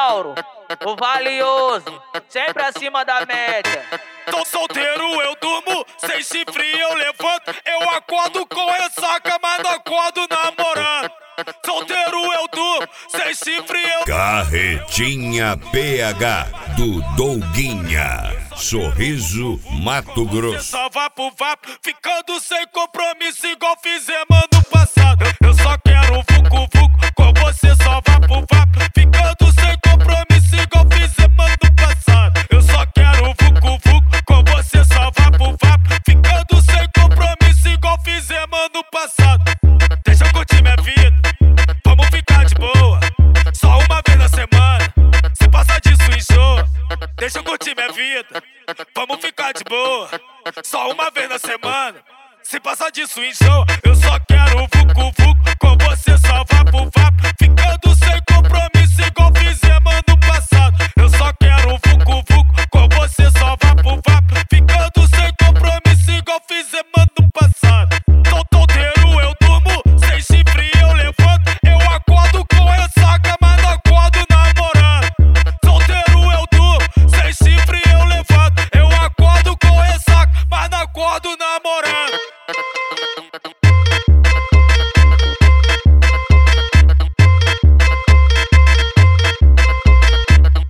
Mauro, o valioso, sempre acima da média. Tô solteiro, eu durmo, sem chifre eu levanto. Eu acordo com ressaca, mas não acordo namorando. Solteiro eu durmo, sem chifre eu... Carretinha PH do Douguinha, Sorriso, Mato Grosso. Só vapo, ficando sem compromisso igual fizemos ano passado. Eu só quero vucu-vucu, com você só vapo, ficando sem compromisso igual fizemos ano passado. Eu só quero vucu-vucu, com você só vapo, ficando sem compromisso igual fizemos ano passado. Deixa eu curtir minha vida, vamos ficar de boa, só uma vez na semana, se passar disso enjoa. Deixa eu curtir minha vida, vamos ficar de boa, só uma vez na semana, se passar disso enjoa. Eu só quero vucu-vucu, com você só vapo, ficando sem compromisso igual fizemos ano passado. Eu só quero vucu-vucu, com você só vapo, ficando sem compromisso igual fizemos ano passado. Tô solteiro, eu durmo, sem chifre eu levanto. Eu acordo com ressaca, mas não acordo namorando. Solteiro eu durmo, sem chifre eu levanto. Eu acordo com ressaca, mas não acordo namorando.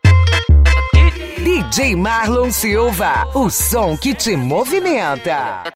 DJ Marlon Silva, o som que te movimenta.